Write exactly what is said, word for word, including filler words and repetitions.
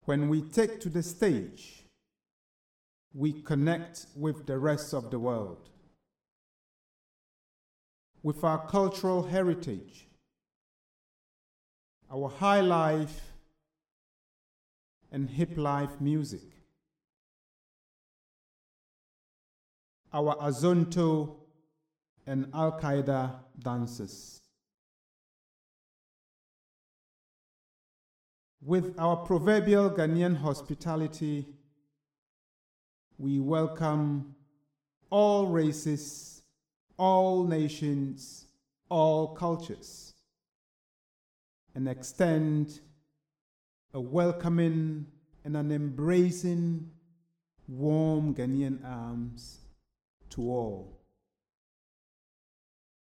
When we take to the stage, we connect with the rest of the world, with our cultural heritage, our high life and hip life music, our Azonto and Al-Qaeda dances. With our proverbial Ghanaian hospitality, we welcome all races, all nations, all cultures, and extend a welcoming and an embracing, warm Ghanaian arms to all.